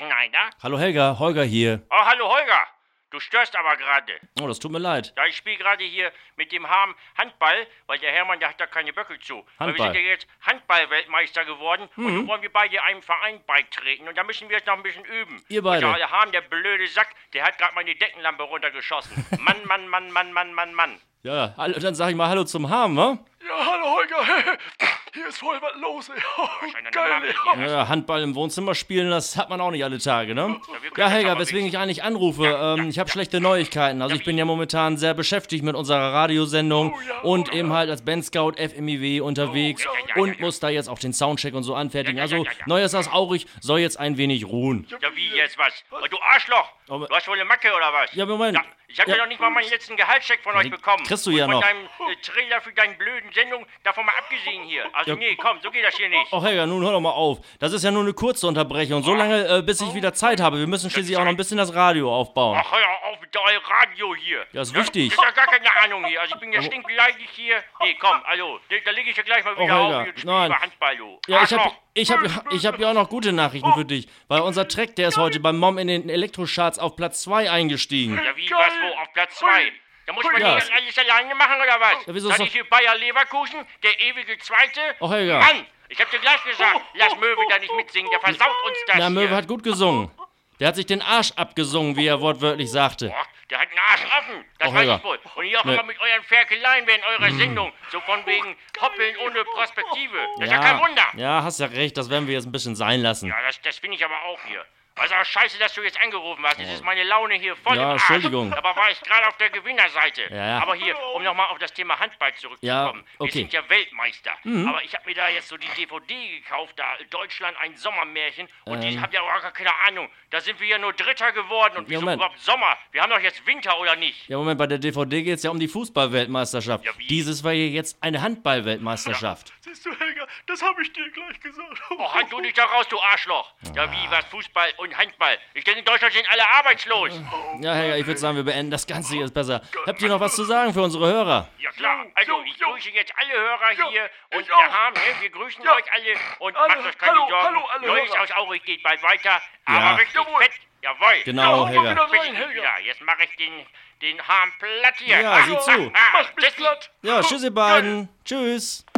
Schneider? Hallo Helga, Holger hier. Oh, hallo Holger. Du störst aber gerade. Oh, das tut mir leid. Ja, ich spiele gerade hier mit dem Harm Handball, weil der Hermann, der hat da keine Böcke zu. Weil wir Handball. sind ja jetzt Handball-Weltmeister geworden und nun wollen wir beide einem Verein beitreten und da müssen wir jetzt noch ein bisschen üben. Ihr beide? Und der Harm, der blöde Sack, der hat gerade meine Deckenlampe runtergeschossen. Mann, Mann, Mann, Mann, Mann, Mann, Mann. Ja, dann sag ich mal Hallo zum Harm, wa? Ja, hallo Holger. Hier ist voll was los, ey. Oh, Scheint eine geil, Mama ey. hier. Ja, Handball im Wohnzimmer spielen, das hat man auch nicht alle Tage, ne? wir können Ja, das Helga, aber weswegen wissen. ich eigentlich anrufe, ich habe schlechte Neuigkeiten. Also ich bin ja momentan sehr beschäftigt mit unserer Radiosendung und eben halt als Bandscout FMIW unterwegs und muss da jetzt auch den Soundcheck und so anfertigen. Also Neues Aurich soll jetzt ein wenig ruhen. Ja, wie jetzt was? Oh, du Arschloch! Aber- Du hast wohl eine Macke oder was? Ja, Moment. Ja, ich habe ja noch nicht mal meinen letzten Gehaltscheck von euch bekommen. kriegst du Und ja von noch. deinem Trailer für deine blöden Sendung, davon mal abgesehen hier. Also Ja. nee, komm, so geht das hier nicht. Oh Helga, nun hör doch mal auf. Das ist ja nur eine kurze Unterbrechung. So lange, bis ich wieder Zeit habe. Wir müssen schließlich auch noch ein bisschen das Radio aufbauen. Ach, hör auf mit eurem Radio hier. Ja, ist wichtig. Ich hab gar keine Ahnung hier. Also ich bin ja stinkbeleidigt hier. Nee, komm, also, da lege ich ja gleich mal wieder Helga, auf und spiele nein. über Handball, du. Ja, Arschloch. ich hab ja auch noch gute Nachrichten für dich. Weil unser Track, der ist heute beim Mom in den Elektrocharts auf Platz 2 eingestiegen. Ja, wie, was, wo, auf Platz 2? Da muss man Ja. hier alles alleine machen, oder was? Ja, wieso Da ist doch- nicht hier Bayer Leverkusen, der ewige Zweite? Oh, Helga. Mann, ich hab dir gleich gesagt, lass Möwe da nicht mitsingen, der versaut uns das Na, Möwe hier. hat gut gesungen. Der hat sich den Arsch abgesungen, wie er wortwörtlich sagte. Boah, der hat den Arsch offen, das Oh, weiß Helga. ich wohl. Und hier auch Nee. immer mit euren Ferkeleien während eurer Sendung. So von wegen Hoppeln ohne Perspektive. Das ist ja kein Wunder. Ja, hast ja recht, das werden wir jetzt ein bisschen sein lassen. Ja, das finde ich aber auch hier. Also scheiße, dass du jetzt angerufen hast. Jetzt ist meine Laune hier voll Ja, im Arsch. Entschuldigung. Aber war ich gerade auf der Gewinnerseite. Ja. Aber hier, um nochmal auf das Thema Handball zurückzukommen. Ja, Wir okay. sind ja Weltmeister. Aber ich habe mir da jetzt so die DVD gekauft, da Deutschland ein Sommermärchen. Und ich habe ja auch gar keine Ahnung. Da sind wir ja nur Dritter geworden. Und wieso Moment. überhaupt Sommer? Wir haben doch jetzt Winter, oder nicht? Ja, Moment, bei der DVD geht es ja um die Fußball-Weltmeisterschaft. Ja, wie? Dieses war hier jetzt eine Handball-Weltmeisterschaft. Siehst du, Helga, das habe ich dir gleich gesagt. Oh, halt du dich da raus, du Arschloch. Ja, wie, was, Fußball und Handball? Ich denke, in Deutschland sind alle arbeitslos. Ja, Helga, ich würde sagen, wir beenden das Ganze jetzt besser. Habt ihr noch was zu sagen für unsere Hörer? Ja klar, also ich grüße jetzt alle Hörer hier und ich der auch. Harm, ne? Wir grüßen Ja. euch alle und Alle, macht euch keine hallo, Sorgen. hallo, alle Neues Hörer. aus Aurich geht bald weiter, Ja. aber richtig Jawohl. fett. Jawohl. Genau, Ja, Helga. wieder Bitte rein, nicht Helga. wieder. Jetzt mache ich den Harm platt hier. Ja, sieh zu. Mach mich Tschüssi. platt. Ja, tschüss ihr beiden. Tschüss.